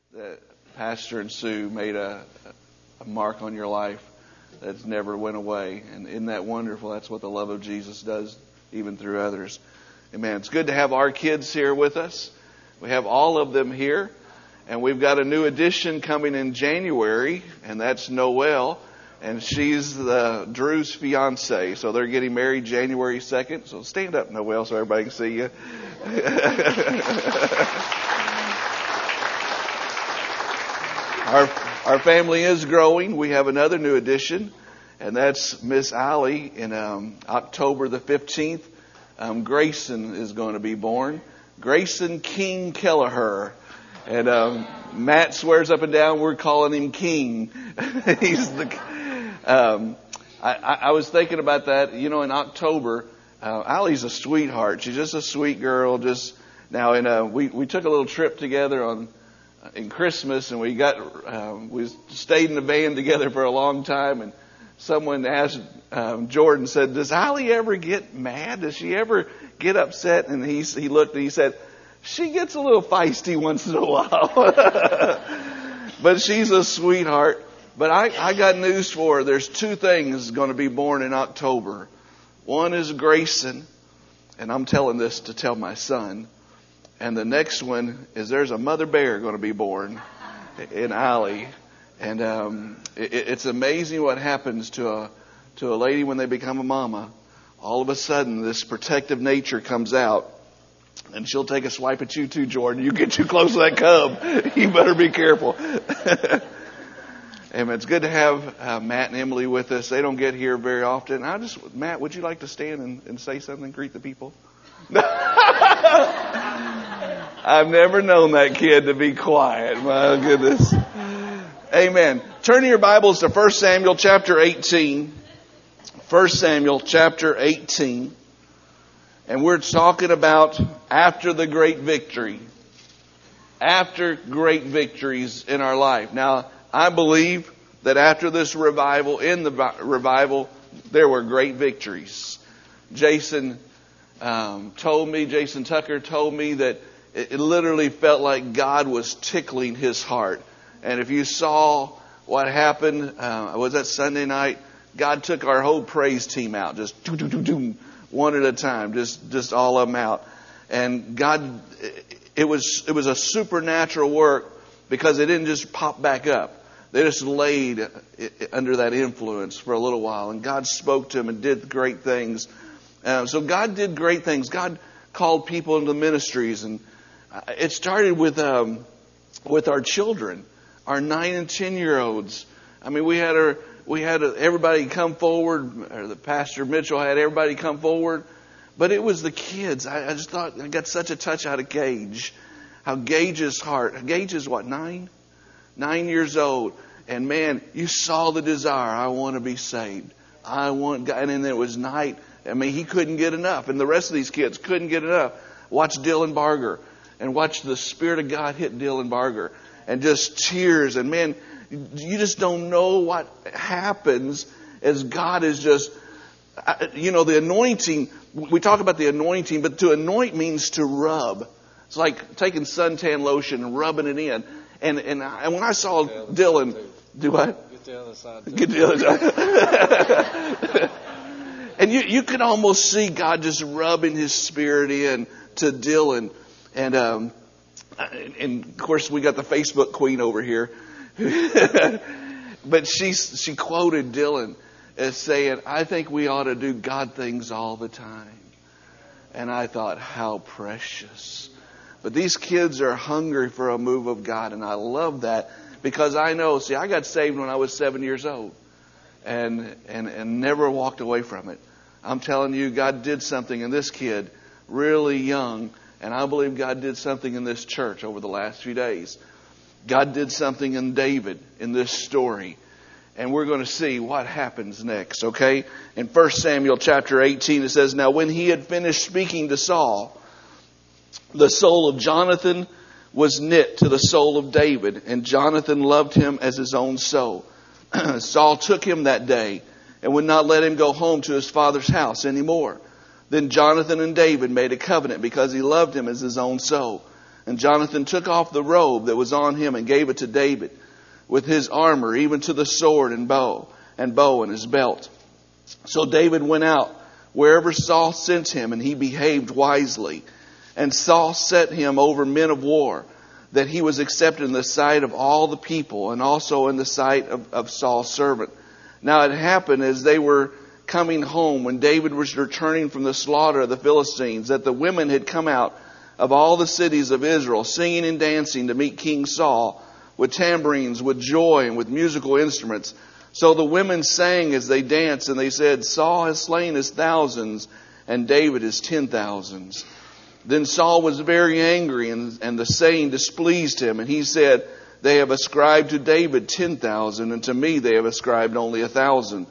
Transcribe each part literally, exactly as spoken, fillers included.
that Pastor and Sue made a, a mark on your life that's never went away. And isn't that wonderful? That's what the love of Jesus does, even through others. Amen. It's good to have our kids here with us. We have all of them here. And we've got a new addition coming in January, and that's Noelle. And she's the Drew's fiance. So they're getting married January second. So stand up, Noelle, so everybody can see you. Our our family is growing. We have another new addition, and that's Miss Allie. In um, October the fifteenth, um, Grayson is going to be born. Grayson King Kelleher. And um, Matt swears up and down we're calling him King. He's the. Um, I, I was thinking about that. You know, in October, uh, Allie's a sweetheart. She's just a sweet girl. Just now, and uh, we we took a little trip together on in Christmas, and we got um, we stayed in the van together for a long time. And someone asked um, Jordan, said, "Does Allie ever get mad? Does she ever get upset?" And he he looked and he said, "She gets a little feisty once in a while." But she's a sweetheart. But I, I got news for her. There's two things going to be born in October. One is Grayson, and I'm telling this to tell my son. And the next one is there's a mother bear going to be born in Allie. And um, it, it's amazing what happens to a to a lady when they become a mama. All of a sudden, this protective nature comes out. And she'll take a swipe at you too, Jordan. You get too close to that cub, you better be careful. And it's good to have uh, Matt and Emily with us. They don't get here very often. I just, Matt, would you like to stand and, and say something, greet the people? I've never known that kid to be quiet. My goodness. Amen. Turn your Bibles to First Samuel chapter eighteen. First Samuel chapter eighteen. And we're talking about after the great victory. After great victories in our life. Now, I believe that after this revival, in the revival, there were great victories. Jason um, told me, Jason Tucker told me that it, it literally felt like God was tickling his heart. And if you saw what happened, uh, was that Sunday night? God took our whole praise team out, just doo, doo, doo, doo, one at a time, just just all of them out. And God, it was it was a supernatural work because it didn't just pop back up. They just laid under that influence for a little while, and God spoke to them and did great things. Uh, so God did great things. God called people into ministries, and it started with um, with our children, our nine and ten year olds. I mean, we had our we had everybody come forward. Or the Pastor Mitchell had everybody come forward, but it was the kids. I, I just thought I got such a touch out of Gage. How Gage's heart. Gage is what, nine? Nine years old. And man, you saw the desire. I want to be saved. I want God. And then it was night. I mean, he couldn't get enough. And the rest of these kids couldn't get enough. Watch Dylan Barger. And watch the Spirit of God hit Dylan Barger. And just tears. And man, you just don't know what happens as God is just, you know, the anointing. We talk about the anointing, but to anoint means to rub. It's like taking suntan lotion and rubbing it in. And and, I, and when I saw Dylan, do what? Get the other side. Too. Get the other side. And you you could almost see God just rubbing His Spirit in to Dylan. And um, and of course we got the Facebook queen over here, but she she quoted Dylan as saying, "I think we ought to do God things all the time." And I thought, how precious. But these kids are hungry for a move of God. And I love that because I know, see, I got saved when I was seven years old and, and, and never walked away from it. I'm telling you, God did something in this kid really young. And I believe God did something in this church over the last few days. God did something in David in this story. And we're going to see what happens next, okay? In First Samuel chapter eighteen, it says, "Now when he had finished speaking to Saul, the soul of Jonathan was knit to the soul of David, and Jonathan loved him as his own soul. Saul took him that day and would not let him go home to his father's house anymore. Then Jonathan and David made a covenant because he loved him as his own soul. And Jonathan took off the robe that was on him and gave it to David with his armor, even to the sword and bow, and bow and his belt. So David went out wherever Saul sent him, and he behaved wisely. And Saul set him over men of war, that he was accepted in the sight of all the people, and also in the sight of, of Saul's servant. Now it happened as they were coming home, when David was returning from the slaughter of the Philistines, that the women had come out of all the cities of Israel, singing and dancing to meet King Saul, with tambourines, with joy, and with musical instruments. So the women sang as they danced, and they said, Saul has slain his thousands, and David his ten thousands. Then Saul was very angry, and, and the saying displeased him. And he said, they have ascribed to David ten thousand, and to me they have ascribed only a thousand.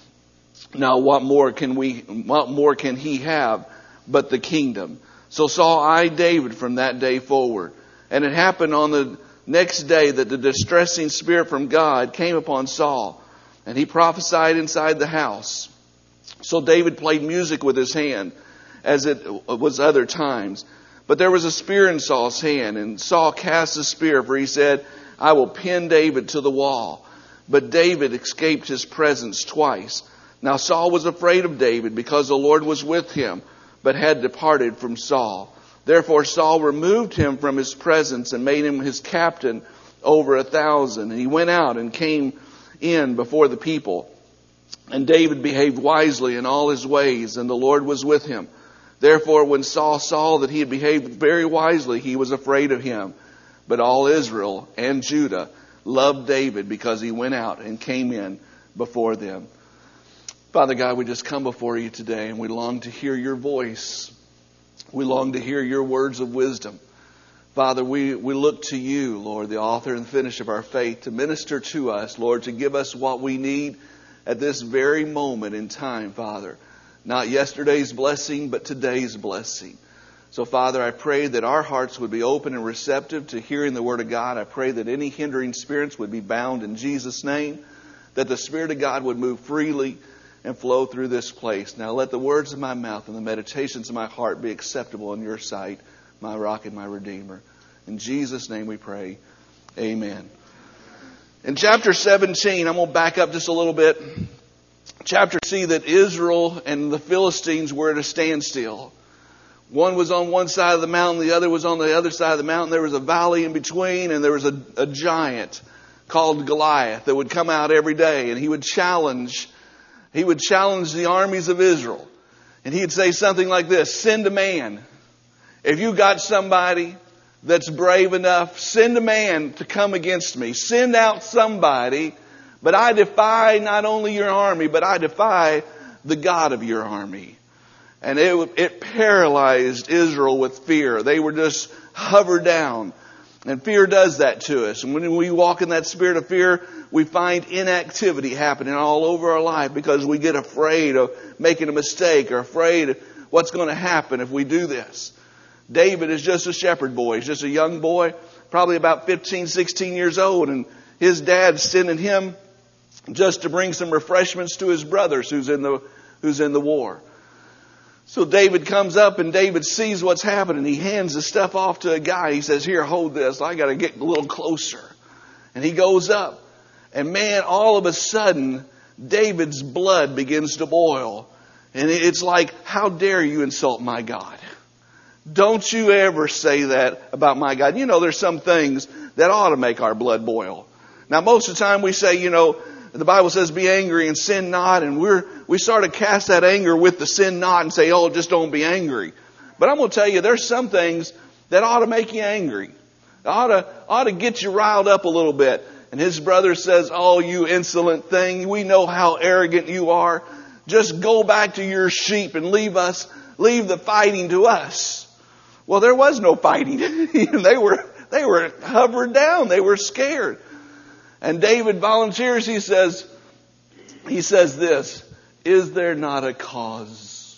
Now what more can we, what more can he have but the kingdom? So Saul eyed David from that day forward. And it happened on the next day that the distressing spirit from God came upon Saul, and he prophesied inside the house. So David played music with his hand, as it was other times. But there was a spear in Saul's hand, and Saul cast the spear, for he said, I will pin David to the wall. But David escaped his presence twice. Now Saul was afraid of David, because the Lord was with him, but had departed from Saul. Therefore Saul removed him from his presence, and made him his captain over a thousand. And he went out and came in before the people. And David behaved wisely in all his ways, and the Lord was with him. Therefore, when Saul saw that he had behaved very wisely, he was afraid of him. But all Israel and Judah loved David, because he went out and came in before them. Father God, we just come before you today, and we long to hear your voice. We long to hear your words of wisdom. Father, we, we look to you, Lord, the author and finisher of our faith, to minister to us, Lord, to give us what we need at this very moment in time, Father. Not yesterday's blessing, but today's blessing. So, Father, I pray that our hearts would be open and receptive to hearing the Word of God. I pray that any hindering spirits would be bound in Jesus' name, that the Spirit of God would move freely and flow through this place. Now let the words of my mouth and the meditations of my heart be acceptable in your sight, my rock and my redeemer. In Jesus' name we pray. Amen. In chapter seventeen, I'm going to back up just a little bit. Chapter see that Israel and the Philistines were at a standstill. One was on one side of the mountain, the other was on the other side of the mountain. There was a valley in between, and there was a, a giant called Goliath that would come out every day, and he would challenge, he would challenge the armies of Israel. And he'd say something like this: send a man. If you got somebody that's brave enough, send a man to come against me. Send out somebody. But I defy not only your army, but I defy the God of your army. And it, it paralyzed Israel with fear. They were just hovered down. And fear does that to us. And when we walk in that spirit of fear, we find inactivity happening all over our life, because we get afraid of making a mistake, or afraid of what's going to happen if we do this. David is just a shepherd boy. He's just a young boy, probably about fifteen, sixteen years old. And his dad's sending him just to bring some refreshments to his brothers who's in the who's in the war. So David comes up, and David sees what's happening. He hands the stuff off to a guy. He says, here, hold this. I got to get a little closer. And he goes up. And man, all of a sudden, David's blood begins to boil. And it's like, how dare you insult my God? Don't you ever say that about my God. You know, there's some things that ought to make our blood boil. Now, most of the time we say, you know, the Bible says be angry and sin not. And we're, we sort of cast that anger with the sin not and say, oh, just don't be angry. But I'm going to tell you, there's some things that ought to make you angry. Ought to, ought to get you riled up a little bit. And his brother says, oh, you insolent thing. We know how arrogant you are. Just go back to your sheep and leave us, leave the fighting to us. Well, there was no fighting. they were, they were hovered down. They were scared. And David volunteers. He says, he says this: is there not a cause?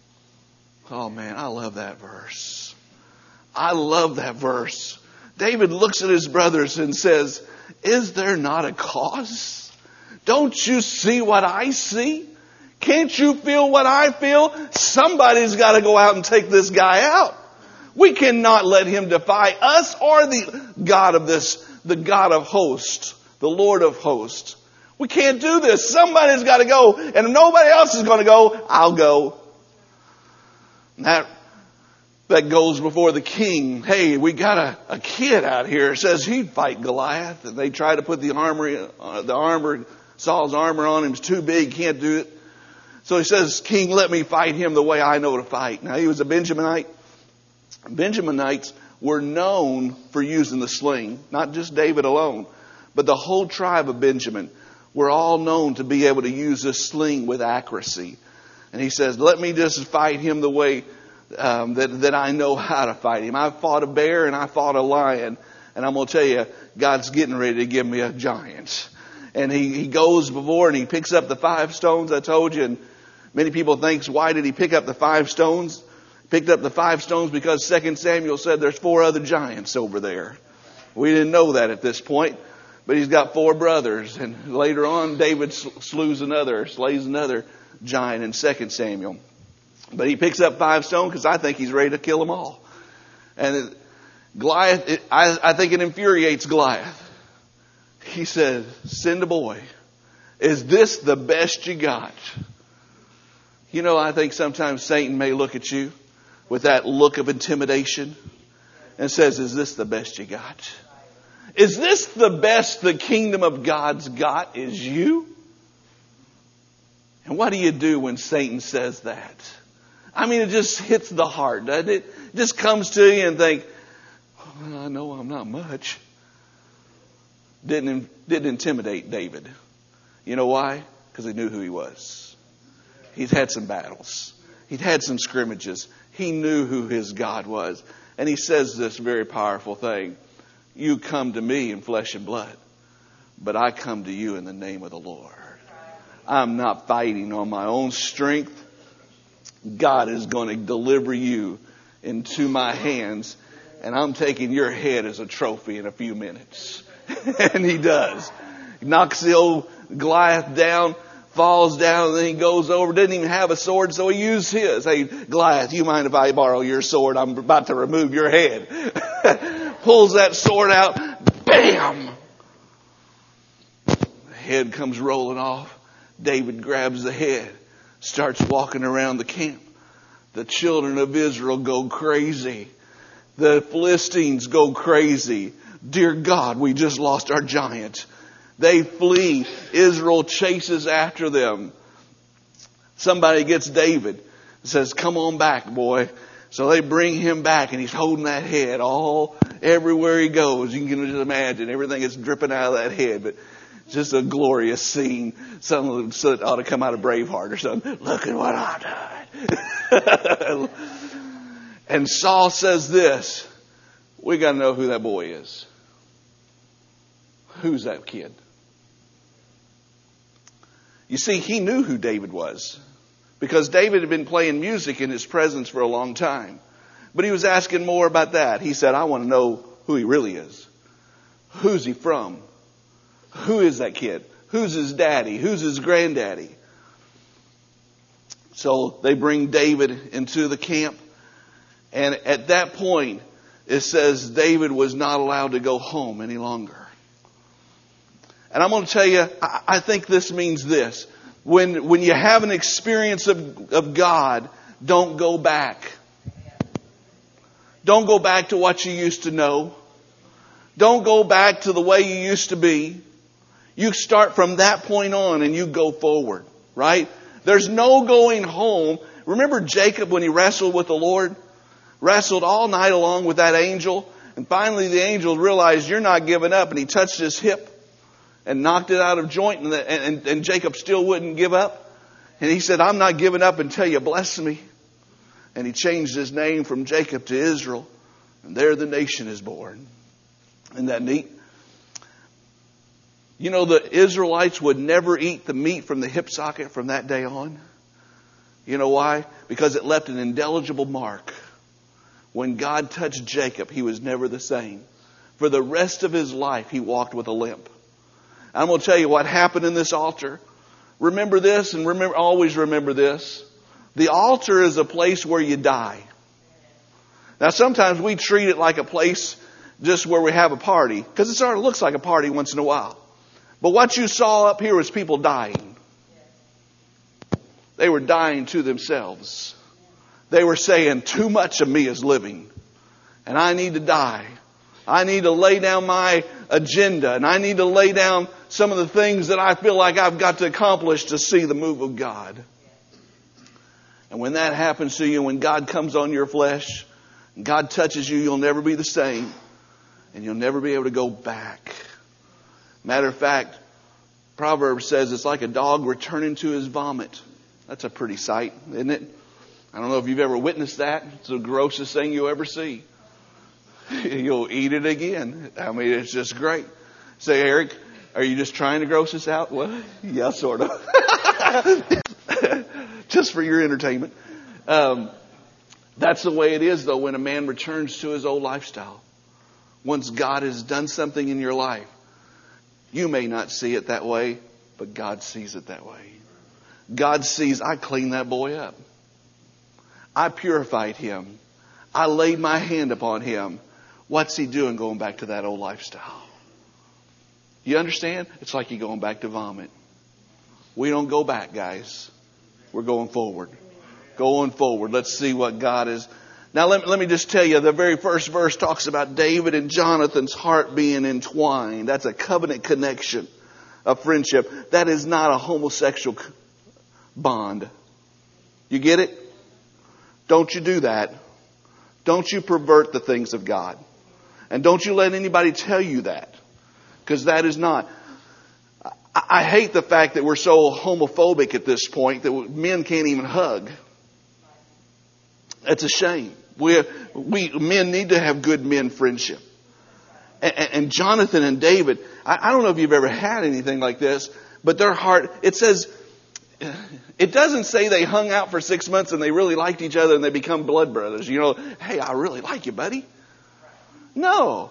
Oh man, I love that verse. I love that verse. David looks at his brothers and says, is there not a cause? Don't you see what I see? Can't you feel what I feel? Somebody's got to go out and take this guy out. We cannot let him defy us or the God of this, the God of hosts, the Lord of hosts. We can't do this. Somebody's got to go. And if nobody else is going to go, I'll go. And that, that goes before the king. Hey, we got a, a kid out here. It says he'd fight Goliath. And they try to put the armor, uh, the armor, Saul's armor on him. It's too big. Can't do it. So he says, King, let me fight him the way I know to fight. Now he was a Benjaminite. Benjaminites were known for using the sling. Not just David alone, but the whole tribe of Benjamin were all known to be able to use this sling with accuracy. And he says, let me just fight him the way um, that, that I know how to fight him. I fought a bear and I fought a lion. And I'm going to tell you, God's getting ready to give me a giant. And he, he goes before and he picks up the five stones I told you. And many people think, why did he pick up the five stones? Picked up the five stones because Second Samuel said there's four other giants over there. We didn't know that at this point. But he's got four brothers. And later on, David slews another, slays another giant in Second Samuel. But he picks up five stones because I think he's ready to kill them all. And Goliath, it, I, I think it infuriates Goliath. He said, send a boy. Is this the best you got? You know, I think sometimes Satan may look at you with that look of intimidation and says, is this the best you got? Is this the best the kingdom of God's got is you? And what do you do when Satan says that? I mean, it just hits the heart, doesn't it? It just comes to you and think, well, I know I'm not much. Didn't, didn't intimidate David. You know why? Because he knew who he was. He'd had some battles. He'd had some scrimmages. He knew who his God was. And he says this very powerful thing. You come to me in flesh and blood, but I come to you in the name of the Lord. I'm not fighting on my own strength. God is going to deliver you into my hands, and I'm taking your head as a trophy in a few minutes. And he does. He knocks the old Goliath down, falls down, and then he goes over, didn't even have a sword, so he used his. Hey, Goliath, you mind if I borrow your sword? I'm about to remove your head. Pulls that sword out, bam! The head comes rolling off. David grabs the head, starts walking around the camp. The children of Israel go crazy. The Philistines go crazy. Dear God, we just lost our giant. They flee. Israel chases after them. Somebody gets David and says, come on back, boy. So they bring him back, and he's holding that head all everywhere he goes. You can just imagine everything is dripping out of that head. But just a glorious scene. Something that ought to come out of Braveheart or something. Look at what I done. And Saul says this. We got to know who that boy is. Who's that kid? You see, he knew who David was. Because David had been playing music in his presence for a long time. But he was asking more about that. He said, I want to know who he really is. Who's he from? Who is that kid? Who's his daddy? Who's his granddaddy? So they bring David into the camp. And at that point, it says David was not allowed to go home any longer. And I'm going to tell you, I, I think this means this. When, when you have an experience of, of God, don't go back. Don't go back to what you used to know. Don't go back to the way you used to be. You start from that point on and you go forward, right? There's no going home. Remember Jacob when he wrestled with the Lord? Wrestled all night along with that angel. And finally the angel realized you're not giving up. And he touched his hip and knocked it out of joint. And, the, and, and Jacob still wouldn't give up. And he said, I'm not giving up until you bless me. And he changed his name from Jacob to Israel. And there the nation is born. Isn't that neat? You know, the Israelites would never eat the meat from the hip socket from that day on. You know why? Because it left an indelible mark. When God touched Jacob, he was never the same. For the rest of his life, he walked with a limp. I'm going to tell you what happened in this altar. Remember this, and remember, always remember this. The altar is a place where you die. Now sometimes we treat it like a place just where we have a party, because it sort of looks like a party once in a while. But what you saw up here was people dying. They were dying to themselves. They were saying, too much of me is living, and I need to die. I need to lay down my agenda, and I need to lay down some of the things that I feel like I've got to accomplish to see the move of God. And when that happens to you, when God comes on your flesh, and God touches you, you'll never be the same. And you'll never be able to go back. Matter of fact, Proverbs says it's like a dog returning to his vomit. That's a pretty sight, isn't it? I don't know if you've ever witnessed that. It's the grossest thing you'll ever see. You'll eat it again. I mean, it's just great. Say, Eric, are you just trying to gross us out? Well, yeah, sort of. Just for your entertainment. Um, that's the way it is, though, when a man returns to his old lifestyle. Once God has done something in your life, you may not see it that way, but God sees it that way. God sees, I cleaned that boy up. I purified him. I laid my hand upon him. What's he doing going back to that old lifestyle? You understand? It's like you going back to vomit. We don't go back, guys. We're going forward. Going forward. Let's see what God is. Now let, let me just tell you, the very first verse talks about David and Jonathan's heart being entwined. That's a covenant connection of friendship. That is not a homosexual bond. You get it? Don't you do that. Don't you pervert the things of God. And don't you let anybody tell you that. Because that is not. I, I hate the fact that we're so homophobic at this point that men can't even hug. It's a shame. We, we men need to have good men friendship. And, and Jonathan and David, I, I don't know if you've ever had anything like this, but their heart, it says, it doesn't say they hung out for six months and they really liked each other and they become blood brothers. You know, hey, I really like you, buddy. No.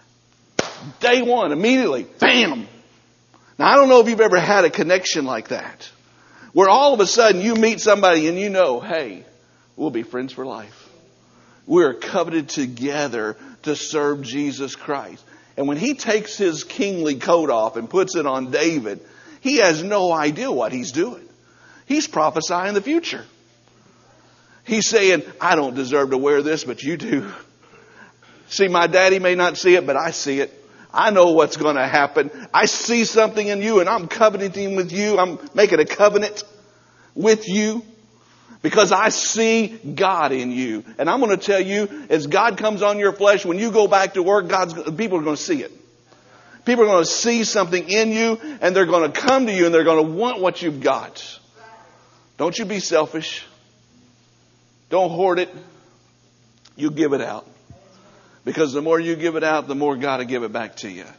Day one, immediately, bam. Now, I don't know if you've ever had a connection like that, where all of a sudden you meet somebody and you know, hey, we'll be friends for life. We're covenanted together to serve Jesus Christ. And when he takes his kingly coat off and puts it on David, he has no idea what he's doing. He's prophesying the future. He's saying, I don't deserve to wear this, but you do. See, my daddy may not see it, but I see it. I know what's going to happen. I see something in you and I'm covenanting with you. I'm making a covenant with you. Because I see God in you. And I'm going to tell you, as God comes on your flesh, when you go back to work, God's, people are going to see it. People are going to see something in you, and they're going to come to you, and they're going to want what you've got. Don't you be selfish. Don't hoard it. You give it out. Because the more you give it out, the more God will give it back to you.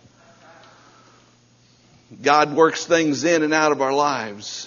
God works things in and out of our lives.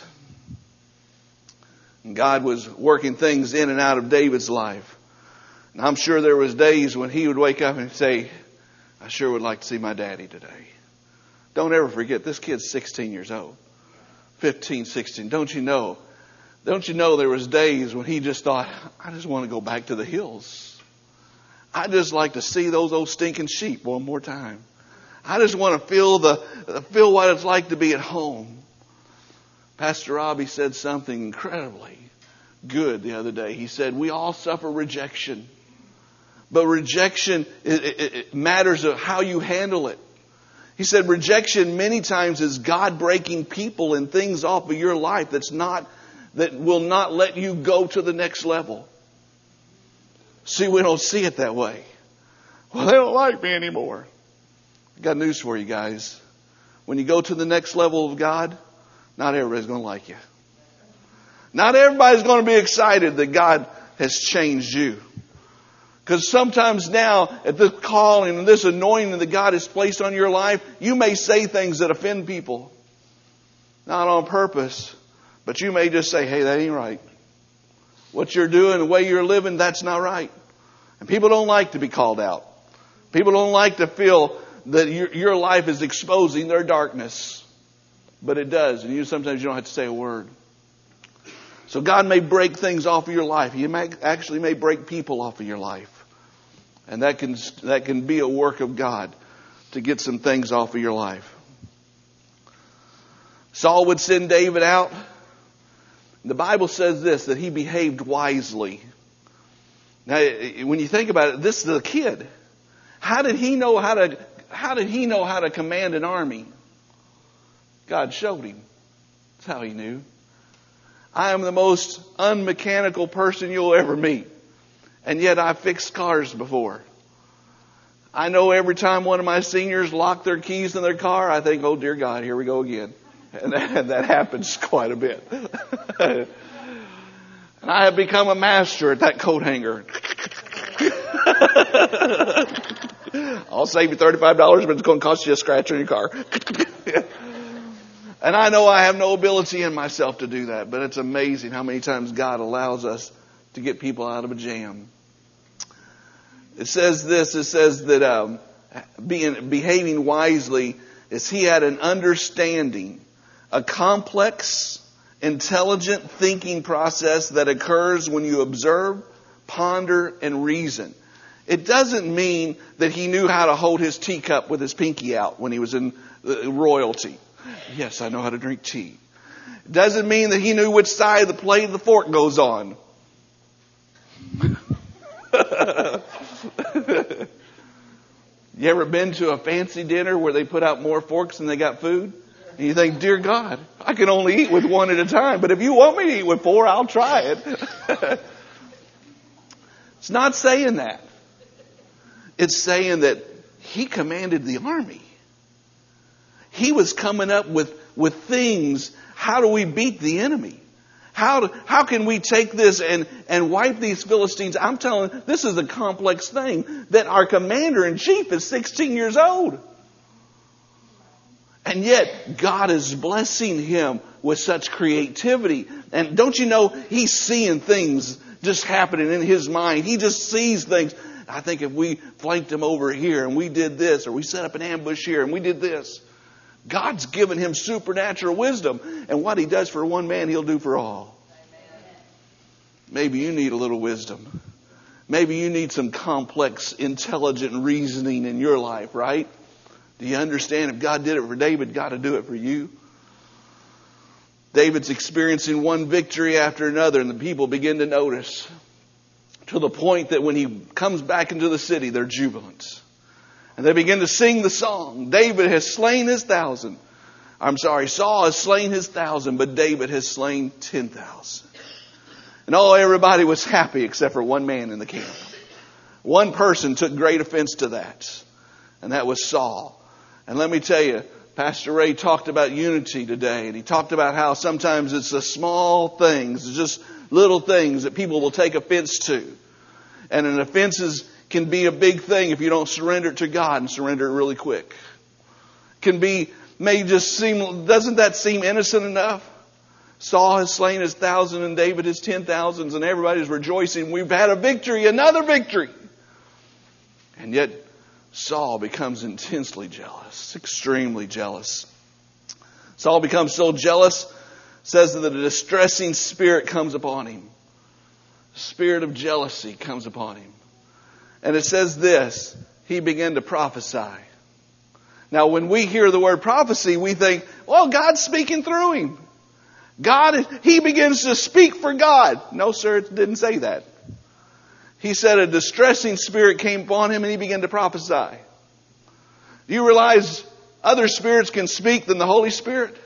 God was working things in and out of David's life. And I'm sure there was days when he would wake up and say, I sure would like to see my daddy today. Don't ever forget, this kid's sixteen years old. fifteen, sixteen. Don't you know? Don't you know there was days when he just thought, I just want to go back to the hills. I just like to see those old stinking sheep one more time. I just want to feel the feel what it's like to be at home. Pastor Robbie said something incredibly good the other day. He said, we all suffer rejection. But rejection, it, it, it matters of how you handle it. He said rejection many times is God breaking people and things off of your life that's not, that will not let you go to the next level. See, we don't see it that way. Well, they don't like me anymore. I got news for you guys. When you go to the next level of God, not everybody's going to like you. Not everybody's going to be excited that God has changed you. Because sometimes now, at this calling and this anointing that God has placed on your life, you may say things that offend people. Not on purpose, but you may just say, hey, that ain't right. What you're doing, the way you're living, that's not right. And people don't like to be called out. People don't like to feel that your, your life is exposing their darkness. But it does. And you sometimes you don't have to say a word. So God may break things off of your life. He may, actually may break people off of your life. And that can, that can be a work of God to get some things off of your life. Saul would send David out. The Bible says this, that he behaved wisely. Now, when you think about it, this is a kid. How did he know how to, how did he know how to command an army? God showed him. That's how he knew. I am the most unmechanical person you'll ever meet. And yet I've fixed cars before. I know every time one of my seniors lock their keys in their car, I think, oh dear God, here we go again. And that, that happens quite a bit. And I have become a master at that coat hanger. I'll save you thirty-five dollars, but it's going to cost you a scratch on your car. And I know I have no ability in myself to do that, but it's amazing how many times God allows us to get people out of a jam. It says this, it says that um, being, behaving wisely is he had an understanding, a complex, intelligent thinking process that occurs when you observe, ponder, and reason. It doesn't mean that he knew how to hold his teacup with his pinky out when he was in royalty. Yes, I know how to drink tea. It doesn't mean that he knew which side of the plate the fork goes on. You ever been to a fancy dinner where they put out more forks than they got food? And you think, dear God, I can only eat with one at a time. But if you want me to eat with four, I'll try it. It's not saying that. It's saying that he commanded the army. He was coming up with, with things. How do we beat the enemy? How, do, how can we take this and, and wipe these Philistines? I'm telling you, this is a complex thing that our commander-in-chief is sixteen years old. And yet, God is blessing him with such creativity. And don't you know, he's seeing things just happening in his mind. He just sees things. I think if we flanked him over here and we did this, or we set up an ambush here and we did this, God's given him supernatural wisdom. And what he does for one man, he'll do for all. Maybe you need a little wisdom. Maybe you need some complex, intelligent reasoning in your life, right? Do you understand if God did it for David, God will do it for you? David's experiencing one victory after another, and the people begin to notice. To the point that when he comes back into the city, they're jubilant. And they begin to sing the song. David has slain his thousand. I'm sorry, Saul has slain his thousand, but David has slain ten thousand. And oh, everybody was happy except for one man in the camp. One person took great offense to that. And that was Saul. And let me tell you, Pastor Ray talked about unity today. And he talked about how sometimes it's the small things, it's just little things that people will take offense to. And an offense is, can be a big thing if you don't surrender it to God and surrender it really quick. Can be, may just seem, doesn't that seem innocent enough? Saul has slain his thousand and David his ten thousands, and everybody's rejoicing. We've had a victory, another victory. And yet Saul becomes intensely jealous, extremely jealous. Saul becomes so jealous, says that a distressing spirit comes upon him. The spirit of jealousy comes upon him. And it says this, he began to prophesy. Now when we hear the word prophecy, we think, well, God's speaking through him. God, he begins to speak for God. No, sir, it didn't say that. He said a distressing spirit came upon him and he began to prophesy. Do you realize other spirits can speak than the Holy Spirit?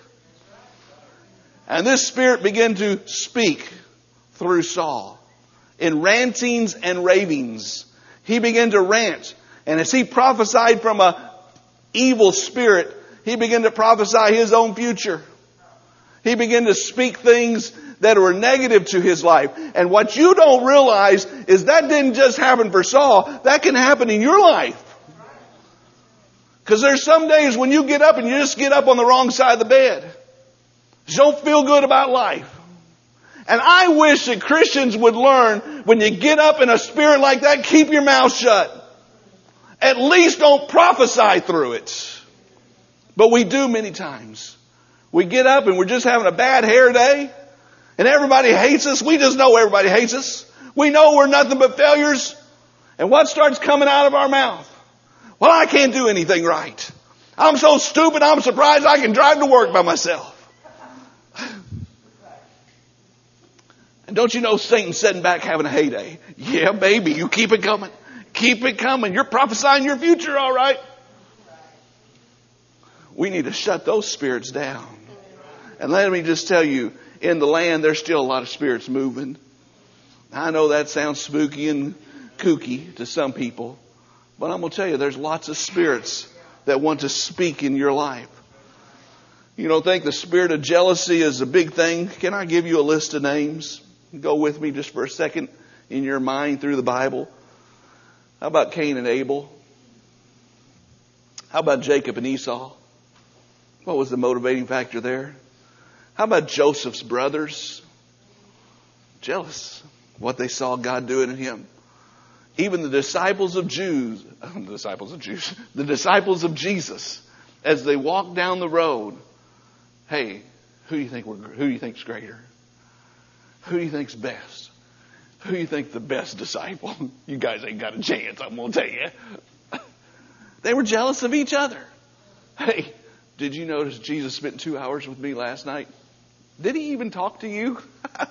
And this spirit began to speak through Saul in rantings and ravings. He began to rant. And as he prophesied from a evil spirit, he began to prophesy his own future. He began to speak things that were negative to his life. And what you don't realize is that didn't just happen for Saul. That can happen in your life. Because there's some days when you get up and you just get up on the wrong side of the bed. You don't feel good about life. And I wish that Christians would learn, when you get up in a spirit like that, keep your mouth shut. At least don't prophesy through it. But we do many times. We get up and we're just having a bad hair day. And everybody hates us. We just know everybody hates us. We know we're nothing but failures. And what starts coming out of our mouth? Well, I can't do anything right. I'm so stupid, I'm surprised I can drive to work by myself. And don't you know Satan's sitting back having a heyday? Yeah, baby, you keep it coming. Keep it coming. You're prophesying your future, all right. We need to shut those spirits down. And let me just tell you, in the land, there's still a lot of spirits moving. I know that sounds spooky and kooky to some people. But I'm going to tell you, there's lots of spirits that want to speak in your life. You don't think the spirit of jealousy is a big thing? Can I give you a list of names? Go with me just for a second in your mind through the Bible. How about Cain and Abel? How about Jacob and Esau? What was the motivating factor there? How about Joseph's brothers? Jealous. What they saw God doing in him. Even the disciples of Jews, the disciples of Jews, the disciples of Jesus, as they walked down the road, hey, who do you think we're, who do you think's greater? Who do you think's best? Who do you think the best disciple? You guys ain't got a chance, I'm going to tell you. They were jealous of each other. Hey, did you notice Jesus spent two hours with me last night? Did he even talk to you?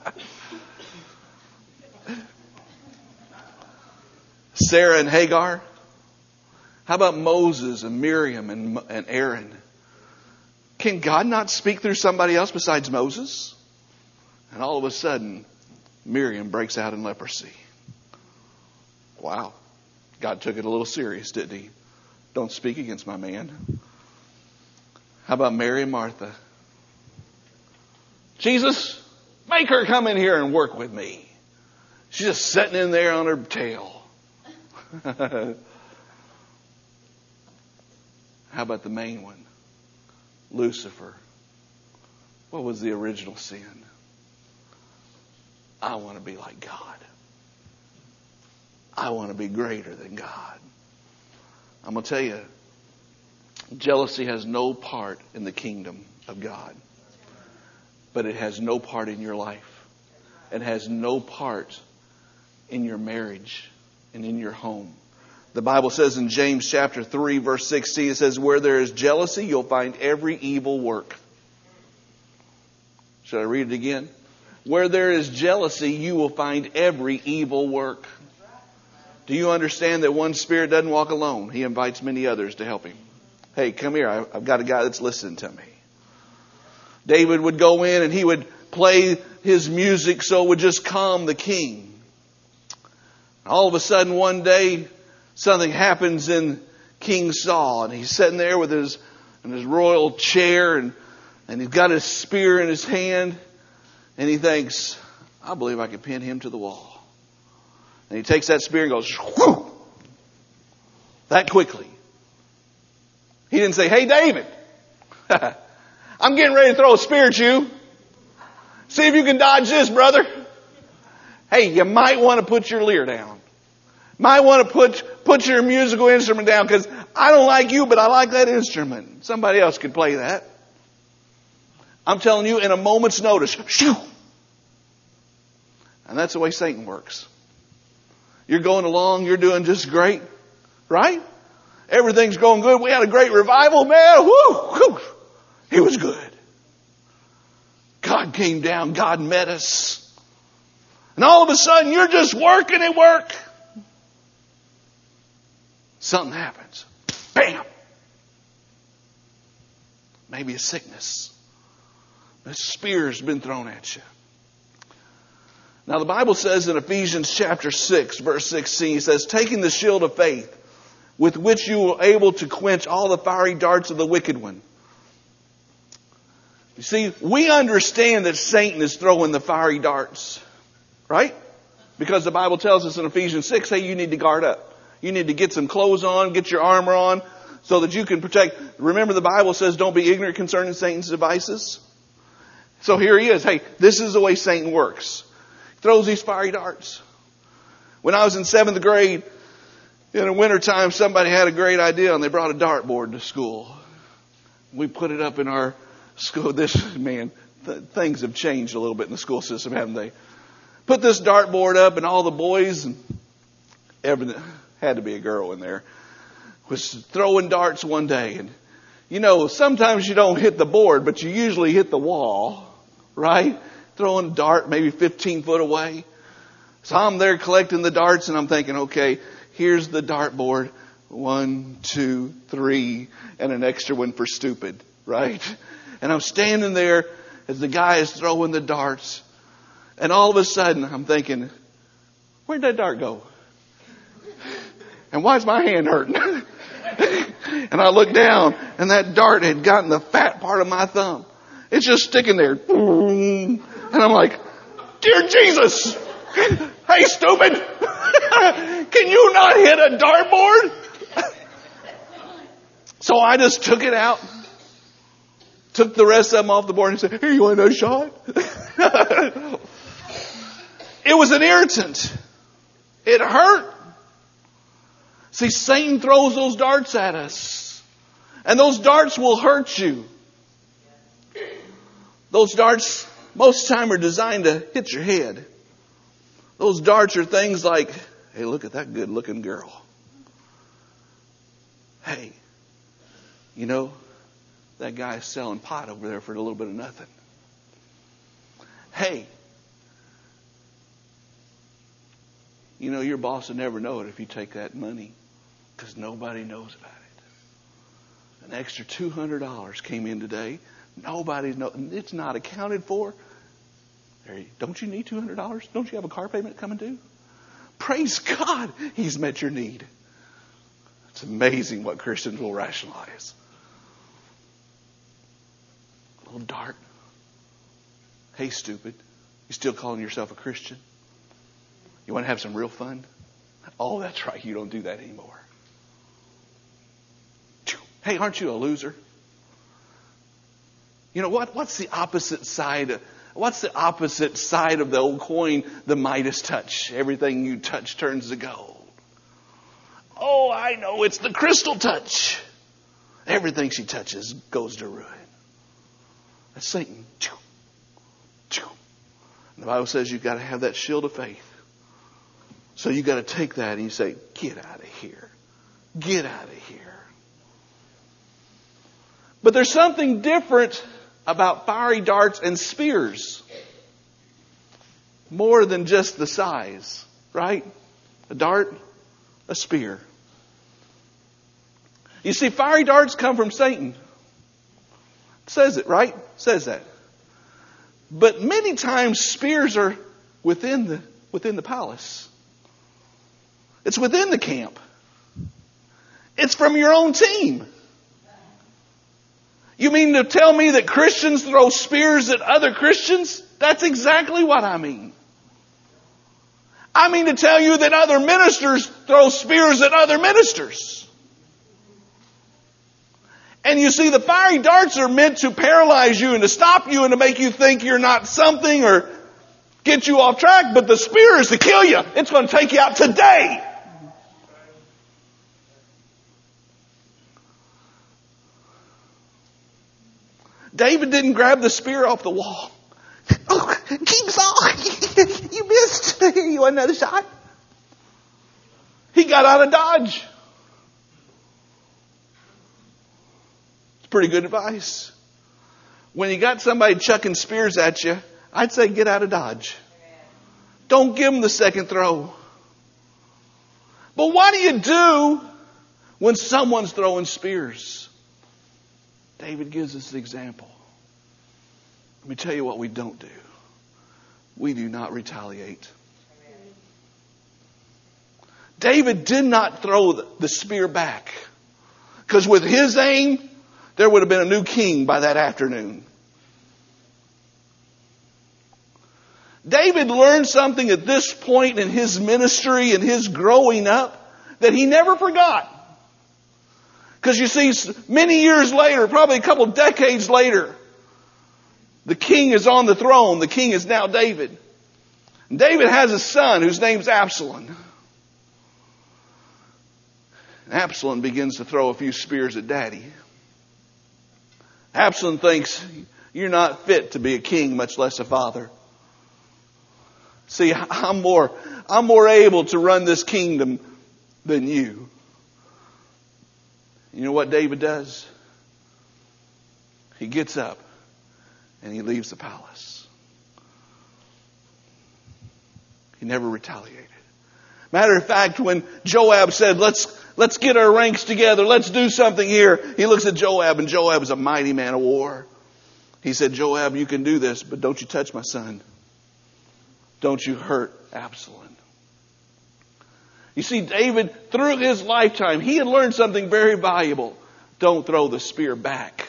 Sarah and Hagar. How about Moses and Miriam and, and Aaron? Can God not speak through somebody else besides Moses? And all of a sudden, Miriam breaks out in leprosy. Wow. God took it a little serious, didn't he? Don't speak against my man. How about Mary and Martha? Jesus, make her come in here and work with me. She's just sitting in there on her tail. How about the main one? Lucifer. What was the original sin? I want to be like God. I want to be greater than God. I'm going to tell you, jealousy has no part in the kingdom of God. But it has no part in your life. It has no part in your marriage and in your home. The Bible says in James chapter three, verse sixteen, it says, where there is jealousy, you'll find every evil work. Should I read it again? Where there is jealousy, you will find every evil work. Do you understand that one spirit doesn't walk alone? He invites many others to help him. Hey, come here. I've got a guy that's listening to me. David would go in and he would play his music so it would just calm the king. All of a sudden one day something happens in King Saul and he's sitting there with his in his royal chair and, and he's got his spear in his hand and he thinks, I believe I could pin him to the wall. And he takes that spear and goes, whoo, that quickly. He didn't say, hey David, I'm getting ready to throw a spear at you. See if you can dodge this, brother. Hey, you might want to put your lyre down. Might want to put, put your musical instrument down because I don't like you, but I like that instrument. Somebody else could play that. I'm telling you, in a moment's notice, shoo! And that's the way Satan works. You're going along, you're doing just great, right? Everything's going good. We had a great revival, man. Woo! Woo. It was good. God came down. God met us. And all of a sudden, you're just working at work. Something happens. Bam! Maybe a sickness. A spear's been thrown at you. Now the Bible says in Ephesians chapter six, verse sixteen, it says, taking the shield of faith, with which you are able to quench all the fiery darts of the wicked one. You see, we understand that Satan is throwing the fiery darts. Right? Because the Bible tells us in Ephesians six, hey, you need to guard up. You need to get some clothes on, get your armor on, so that you can protect. Remember the Bible says don't be ignorant concerning Satan's devices. So here he is. Hey, this is the way Satan works. He throws these fiery darts. When I was in seventh grade, in the wintertime, somebody had a great idea and they brought a dartboard to school. We put it up in our school. This, man, th- things have changed a little bit in the school system, haven't they? Put this dartboard up and all the boys and Evident, had to be a girl in there, was throwing darts one day. And, you know, sometimes you don't hit the board, but you usually hit the wall, right? Throwing a dart maybe fifteen foot away. So I'm there collecting the darts and I'm thinking, okay, here's the dartboard. One, two, three, and an extra one for stupid, right? And I'm standing there as the guy is throwing the darts. And all of a sudden I'm thinking, where'd that dart go? And why is my hand hurting? And I look down and that dart had gotten the fat part of my thumb. It's just sticking there. And I'm like, dear Jesus, hey stupid, can you not hit a dartboard? So I just took it out, took the rest of them off the board and said, here, you want another shot? It was an irritant. It hurt. See, Satan throws those darts at us. And those darts will hurt you. Those darts, most of the time, are designed to hit your head. Those darts are things like, hey, look at that good looking girl. Hey, you know, that guy's selling pot over there for a little bit of nothing. Hey, you know, your boss will never know it if you take that money because nobody knows about it. An extra two hundred dollars came in today. Nobody knows. It's not accounted for. There, don't you need two hundred dollars? Don't you have a car payment coming due? Praise God, He's met your need. It's amazing what Christians will rationalize. A little dart. Hey, stupid. You still calling yourself a Christian? You want to have some real fun? Oh, that's right. You don't do that anymore. Hey, aren't you a loser? You know what? What's the opposite side? What's the opposite side of the old coin? The Midas touch. Everything you touch turns to gold. Oh, I know. It's the crystal touch. Everything she touches goes to ruin. That's Satan. And the Bible says you've got to have that shield of faith. So you've got to take that and you say, get out of here. Get out of here. But there's something different about fiery darts and spears. More than just the size, right? A dart, a spear. You see, fiery darts come from Satan. It says it, right? It says that. But many times spears are within the within the palace. It's within the camp. It's from your own team. You mean to tell me that Christians throw spears at other Christians? That's exactly what I mean. I mean to tell you that other ministers throw spears at other ministers. And you see, the fiery darts are meant to paralyze you and to stop you and to make you think you're not something or get you off track. But the spear is to kill you. It's going to take you out today. David didn't grab the spear off the wall. Oh, King Saul, you missed. You want another shot? He got out of Dodge. It's pretty good advice. When you got somebody chucking spears at you, I'd say get out of Dodge. Don't give them the second throw. But what do you do when someone's throwing spears? David gives us the example. Let me tell you what we don't do. We do not retaliate. David did not throw the spear back. Because with his aim, there would have been a new king by that afternoon. David learned something at this point in his ministry and his growing up that he never forgot. Because you see, many years later, probably a couple decades later, the king is on the throne. The king is now David. And David has a son whose name's Absalom. And Absalom begins to throw a few spears at Daddy. Absalom thinks, you're not fit to be a king, much less a father. See, I'm more, I'm more able to run this kingdom than you. You know what David does? He gets up and he leaves the palace. He never retaliated. Matter of fact, when Joab said, let's, let's get our ranks together, let's do something here, he looks at Joab, and Joab is a mighty man of war. He said, Joab, you can do this, but don't you touch my son. Don't you hurt Absalom. You see, David, through his lifetime, he had learned something very valuable. Don't throw the spear back.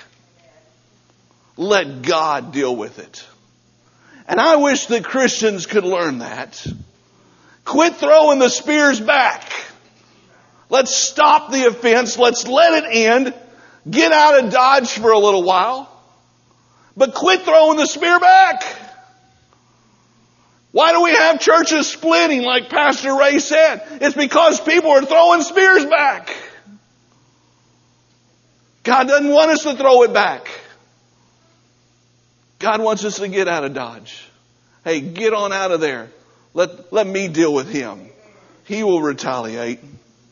Let God deal with it. And I wish that Christians could learn that. Quit throwing the spears back. Let's stop the offense. Let's let it end. Get out of Dodge for a little while. But quit throwing the spear back. Why do we have churches splitting like Pastor Ray said? It's because people are throwing spears back. God doesn't want us to throw it back. God wants us to get out of Dodge. Hey, get on out of there. Let, let me deal with him. He will retaliate.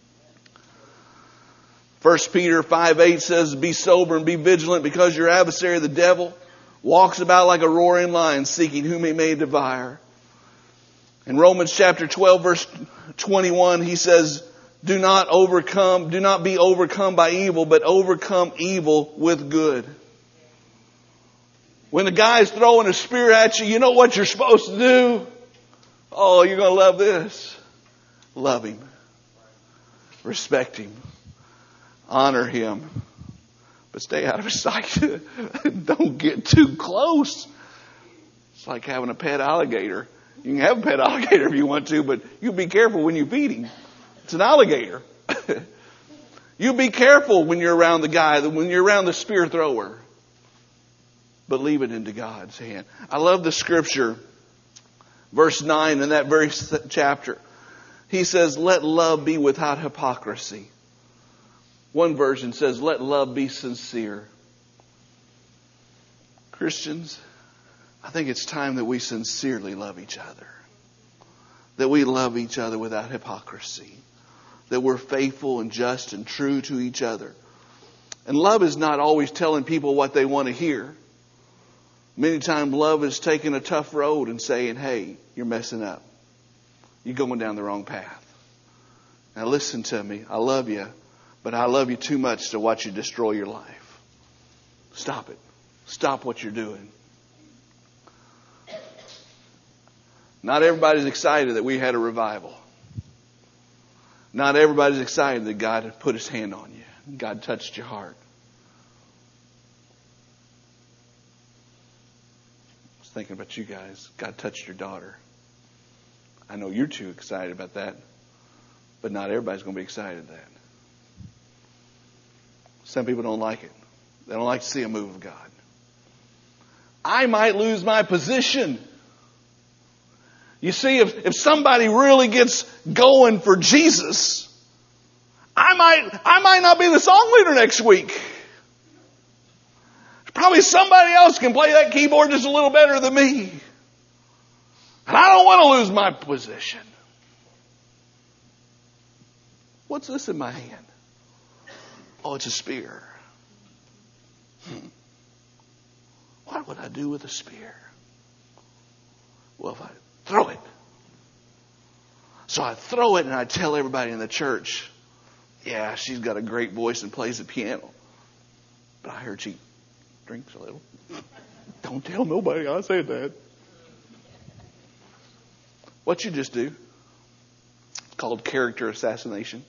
First Peter five eight says, be sober and be vigilant, because your adversary, the devil, walks about like a roaring lion, seeking whom he may devour. In Romans chapter twelve, verse twenty-one, he says, do not overcome, do not be overcome by evil, but overcome evil with good. When the guy's throwing a spear at you, you know what you're supposed to do? Oh, you're going to love this. Love him. Respect him. Honor him. But stay out of his sight. Don't get too close. It's like having a pet alligator. You can have a pet alligator if you want to, but you be careful when you feed him. It's an alligator. You be careful when you're around the guy, when you're around the spear thrower. But leave it into God's hand. I love the scripture, verse nine in that very chapter. He says, let love be without hypocrisy. One version says, let love be sincere. Christians, I think it's time that we sincerely love each other. That we love each other without hypocrisy. That we're faithful and just and true to each other. And love is not always telling people what they want to hear. Many times love is taking a tough road and saying, hey, you're messing up. You're going down the wrong path. Now listen to me. I love you, but I love you too much to watch you destroy your life. Stop it. Stop what you're doing. Not everybody's excited that we had a revival. Not everybody's excited that God had put his hand on you. God touched your heart. I was thinking about you guys. God touched your daughter. I know you're too excited about that, but not everybody's going to be excited at that. Some people don't like it. They don't like to see a move of God. I might lose my position. You see, if, if somebody really gets going for Jesus, I might, I might not be the song leader next week. Probably somebody else can play that keyboard just a little better than me. And I don't want to lose my position. What's this in my hand? Oh, it's a spear. Hmm. What would I do with a spear? Well, if I throw it. So I throw it and I tell everybody in the church, yeah, she's got a great voice and plays the piano. But I heard she drinks a little. Don't tell nobody I said that. What you just do? It's called character assassination.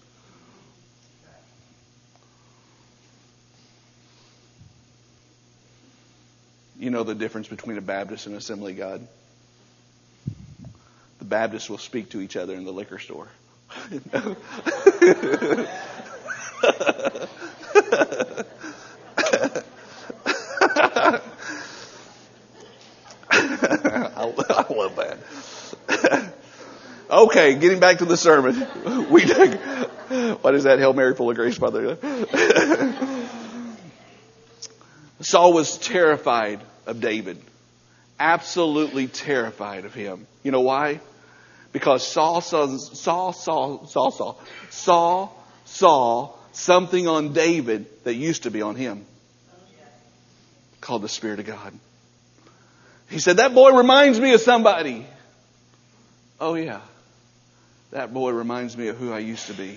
You know the difference between a Baptist and Assembly of God? The Baptists will speak to each other in the liquor store. I love that. Okay, getting back to the sermon. We what is that? Hail Mary, full of grace, Father. Saul was terrified of David. Absolutely terrified of him. You know why? Because Saul saw, Saul, Saul, Saul, Saul, Saul saw something on David that used to be on him. Called the Spirit of God. He said, that boy reminds me of somebody. Oh yeah. That boy reminds me of who I used to be.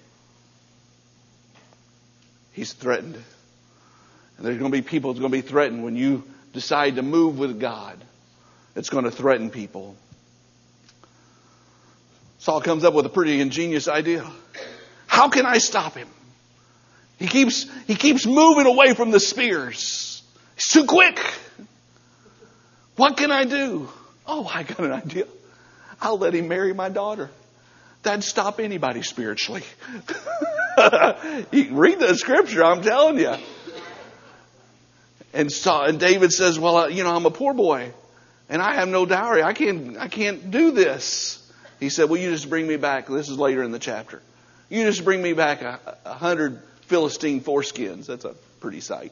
He's threatened. And there's going to be people that's going to be threatened when you decide to move with God. It's going to threaten people. Saul comes up with a pretty ingenious idea. How can I stop him? He keeps, he keeps moving away from the spears. He's too quick. What can I do? Oh, I got an idea. I'll let him marry my daughter. That'd stop anybody spiritually. You can read the scripture, I'm telling you. And, Saul, and David says, well, uh, you know, I'm a poor boy. And I have no dowry. I can't, I can't do this. He said, well, you just bring me back. This is later in the chapter. You just bring me back a, a hundred Philistine foreskins. That's a pretty sight.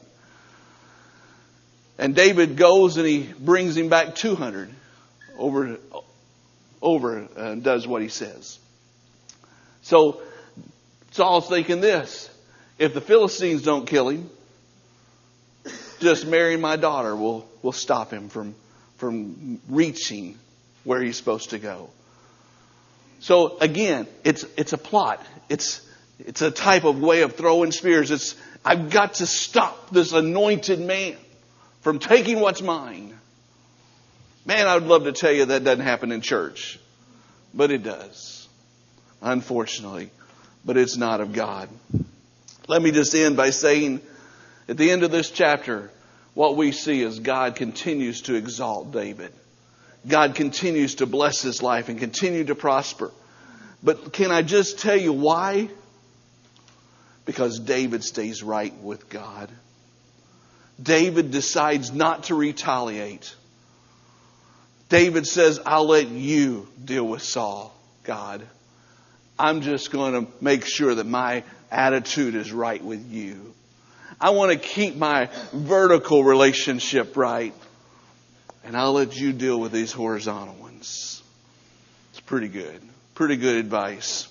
And David goes and he brings him back two hundred over, over and does what he says. So Saul's thinking this. If the Philistines don't kill him, just marrying my daughter will, will stop him from, from reaching where he's supposed to go. So again, it's, it's a plot. It's, it's a type of way of throwing spears. It's, I've got to stop this anointed man from taking what's mine. Man, I would love to tell you that doesn't happen in church. But it does. Unfortunately. But it's not of God. Let me just end by saying, at the end of this chapter, what we see is God continues to exalt David. God continues to bless his life and continue to prosper. But can I just tell you why? Because David stays right with God. David decides not to retaliate. David says, I'll let you deal with Saul, God. I'm just going to make sure that my attitude is right with you. I want to keep my vertical relationship right. And I'll let you deal with these horizontal ones. It's pretty good. Pretty good advice.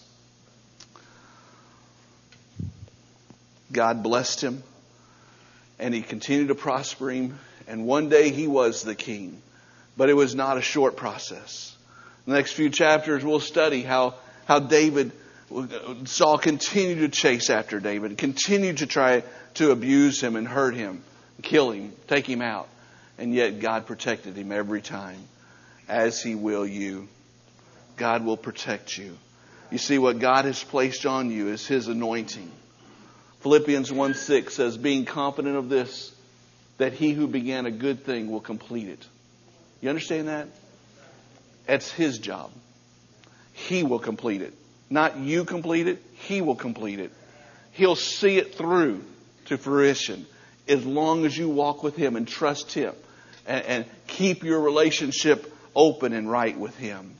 God blessed him. And he continued to prosper him. And one day he was the king. But it was not a short process. The next few chapters we'll study how, how David, Saul continued to chase after David. Continued to try to abuse him and hurt him. Kill him. Take him out. And yet God protected him every time. As he will you. God will protect you. You see, what God has placed on you is his anointing. Philippians one six says, being confident of this, that he who began a good thing will complete it. You understand that? That's his job. He will complete it. Not you complete it. He will complete it. He'll see it through to fruition. As long as you walk with him and trust him. And, and keep your relationship open and right with him.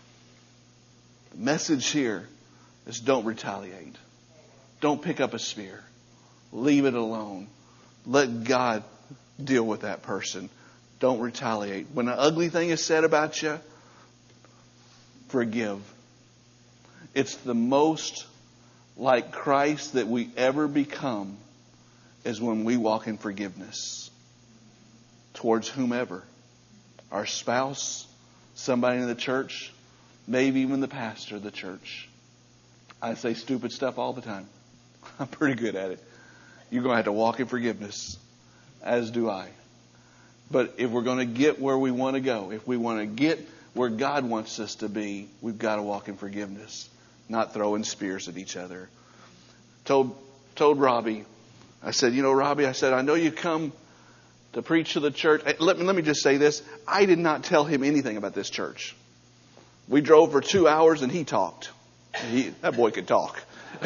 The message here is don't retaliate. Don't pick up a spear. Leave it alone. Let God deal with that person. Don't retaliate. When an ugly thing is said about you, forgive. It's the most like Christ that we ever become is when we walk in forgiveness towards whomever. Our spouse, somebody in the church, maybe even the pastor of the church. I say stupid stuff all the time. I'm pretty good at it. You're going to have to walk in forgiveness, as do I. But if we're going to get where we want to go, if we want to get where God wants us to be, we've got to walk in forgiveness, not throwing spears at each other. Told, told Robbie, I said, you know, Robbie, I said, I know you come to preach to the church. Let me, let me just say this. I did not tell him anything about this church. We drove for two hours and he talked. He, that boy could talk.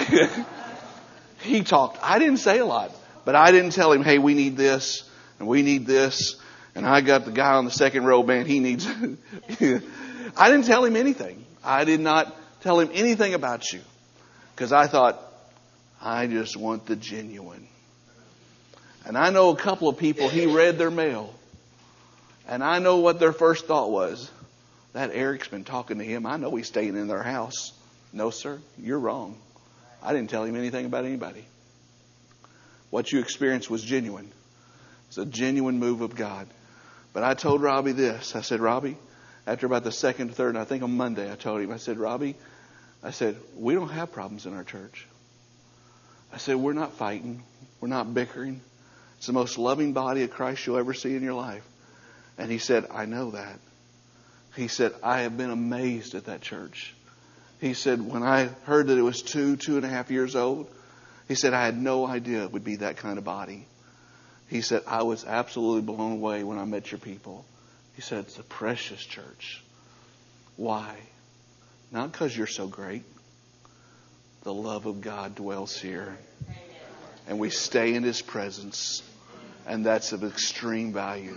He talked. I didn't say a lot, but I didn't tell him, hey, we need this and we need this. And I got the guy on the second row, man, he needs. I didn't tell him anything. I did not tell him anything about you because I thought, I just want the genuine. And I know a couple of people, he read their mail. And I know what their first thought was. That Eric's been talking to him. I know he's staying in their house. No, sir, you're wrong. I didn't tell him anything about anybody. What you experienced was genuine. It's a genuine move of God. But I told Robbie this. I said, Robbie, after about the second, third, and I think on Monday, I told him, I said, Robbie, I said, we don't have problems in our church. I said, we're not fighting. We're not bickering. It's the most loving body of Christ you'll ever see in your life. And he said, I know that. He said, I have been amazed at that church. He said, when I heard that it was two, two and a half years old, he said, I had no idea it would be that kind of body. He said, I was absolutely blown away when I met your people. He said, it's a precious church. Why? Not because you're so great. The love of God dwells here. And we stay in His presence. And that's of extreme value.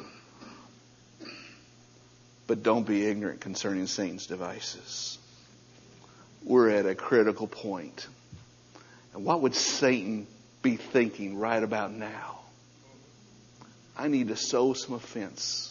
But don't be ignorant concerning Satan's devices. We're at a critical point. And what would Satan be thinking right about now? I need to sow some offense.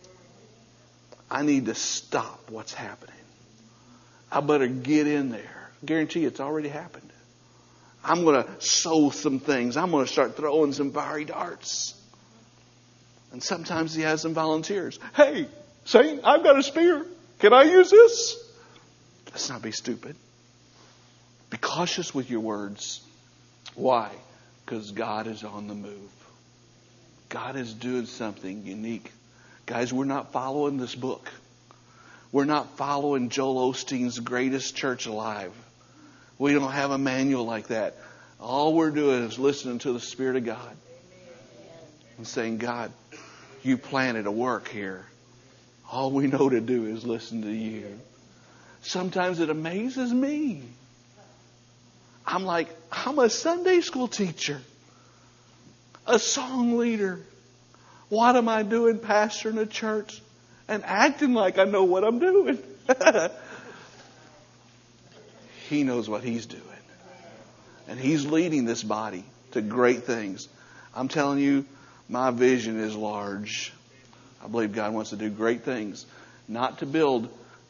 I need to stop what's happening. I better get in there. I guarantee you it's already happened. I'm going to sow some things. I'm going to start throwing some fiery darts. And sometimes he has some volunteers. Hey, Satan, I've got a spear. Can I use this? Let's not be stupid. Be cautious with your words. Why? Because God is on the move. God is doing something unique. Guys, we're not following this book. We're not following Joel Osteen's Greatest Church Alive. We don't have a manual like that. All we're doing is listening to the Spirit of God. And saying, God, you planted a work here. All we know to do is listen to you. Sometimes it amazes me. I'm like, I'm a Sunday school teacher. A song leader. What am I doing pastoring a church and acting like I know what I'm doing? He knows what He's doing. And He's leading this body to great things. I'm telling you, my vision is large. I believe God wants to do great things. Not to build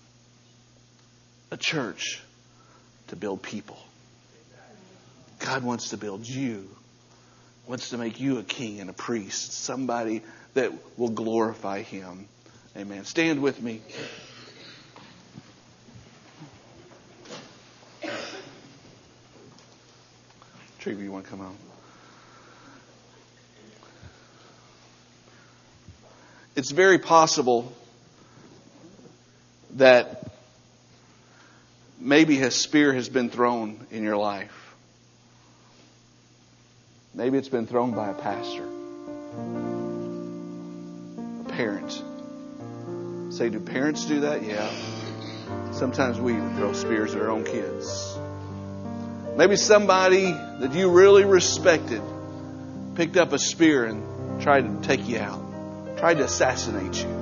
a church, to build people. God wants to build you. Wants to make you a king and a priest. Somebody that will glorify Him. Amen. Stand with me. Treva, you want to come on? It's very possible that maybe a spear has been thrown in your life. Maybe it's been thrown by a pastor, a parent. Say, do parents do that? Yeah. Sometimes we even throw spears at our own kids. Maybe somebody that you really respected picked up a spear and tried to take you out, tried to assassinate you.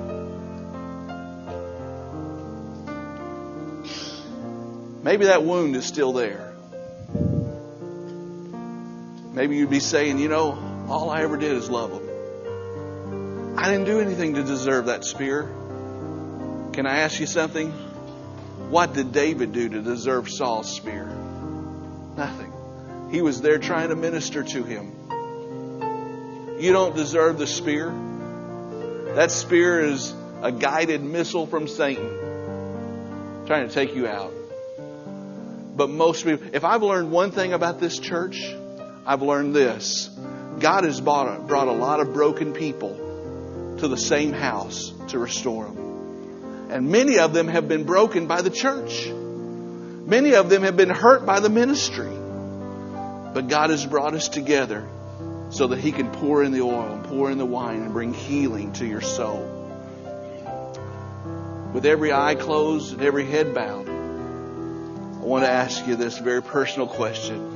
Maybe that wound is still there. Maybe you'd be saying, you know, all I ever did is love them. I didn't do anything to deserve that spear. Can I ask you something? What did David do to deserve Saul's spear? Nothing. He was there trying to minister to him. You don't deserve the spear. That spear is a guided missile from Satan trying to take you out. But most people, if I've learned one thing about this church, I've learned this. God has brought a, brought a lot of broken people to the same house to restore them. And many of them have been broken by the church. Many of them have been hurt by the ministry. But God has brought us together so that He can pour in the oil and pour in the wine and bring healing to your soul. With every eye closed and every head bowed, I want to ask you this very personal question.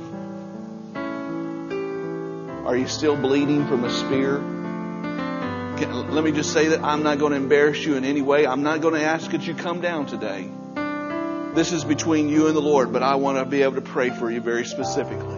Are you still bleeding from a spear? Can, let me just say that I'm not going to embarrass you in any way. I'm not going to ask that you come down today. This is between you and the Lord, but I want to be able to pray for you very specifically.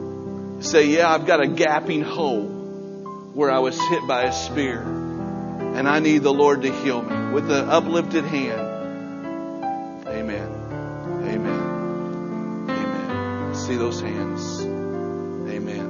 Say, yeah, I've got a gaping hole where I was hit by a spear. And I need the Lord to heal me. With an uplifted hand. Amen. Amen. Amen. See those hands. Amen.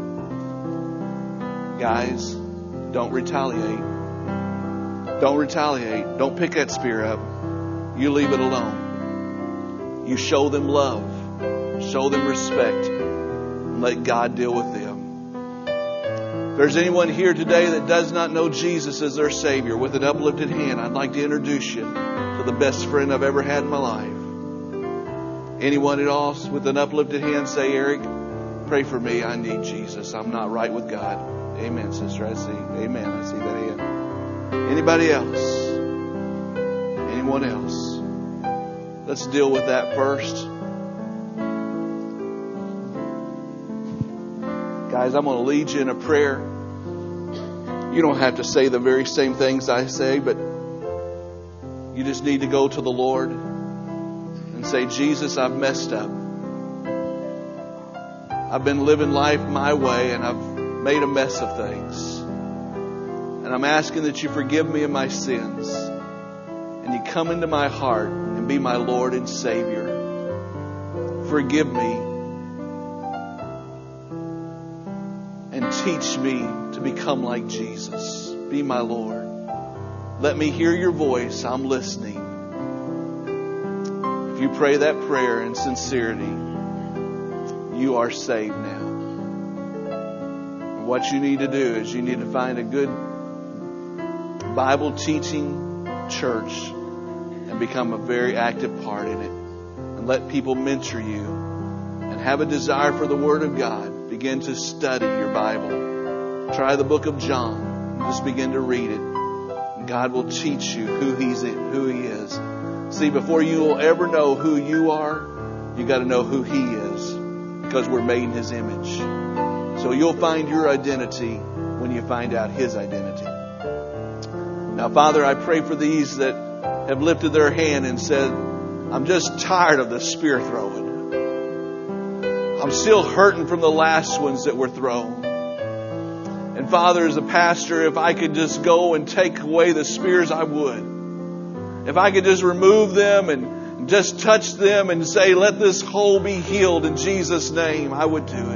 Guys, don't retaliate. Don't retaliate. Don't pick that spear up. You leave it alone. You show them love. Show them respect. And let God deal with them. If there's anyone here today that does not know Jesus as their Savior, with an uplifted hand, I'd like to introduce you to the best friend I've ever had in my life. Anyone at all with an uplifted hand, say, Eric, pray for me. I need Jesus. I'm not right with God. Amen, sister. I see. Amen. I see that hand. Anybody else? Anyone else? Let's deal with that first. Guys, I'm going to lead you in a prayer. You don't have to say the very same things I say, but you just need to go to the Lord and say, Jesus, I've messed up. I've been living life my way and I've made a mess of things. And I'm asking that you forgive me of my sins. And you come into my heart and be my Lord and Savior. Forgive me. And teach me to become like Jesus. Be my Lord. Let me hear your voice. I'm listening. If you pray that prayer in sincerity, you are saved now. And what you need to do is you need to find a good Bible teaching church and become a very active part in it. And let people mentor you and have a desire for the Word of God. Begin to study your Bible. Try the book of John. And just begin to read it. And God will teach you who He's who He is. See, before you will ever know who you are, you got to know who He is. Because we're made in His image. So you'll find your identity when you find out His identity. Now, Father, I pray for these that have lifted their hand and said, I'm just tired of the spear throwing. I'm still hurting from the last ones that were thrown. And Father, as a pastor, if I could just go and take away the spears, I would. If I could just remove them and just touch them and say, let this hole be healed in Jesus' name, I would do it.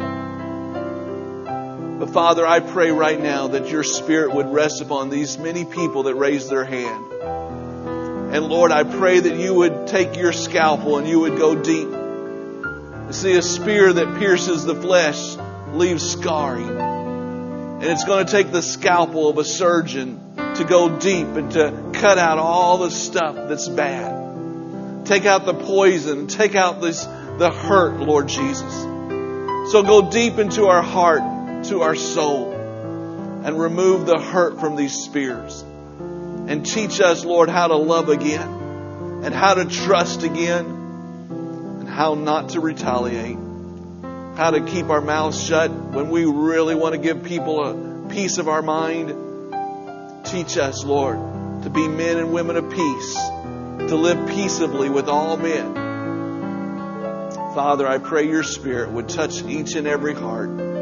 But Father, I pray right now that your Spirit would rest upon these many people that raised their hand. And Lord, I pray that you would take your scalpel and you would go deep. You see, a spear that pierces the flesh leaves scarring. And it's going to take the scalpel of a surgeon to go deep and to cut out all the stuff that's bad. Take out the poison. Take out this, the hurt, Lord Jesus. So go deep into our heart, to our soul, and remove the hurt from these spears. And teach us, Lord, how to love again and how to trust again. How not to retaliate. How to keep our mouths shut when we really want to give people a piece of our mind. Teach us, Lord, to be men and women of peace. To live peaceably with all men. Father, I pray your Spirit would touch each and every heart.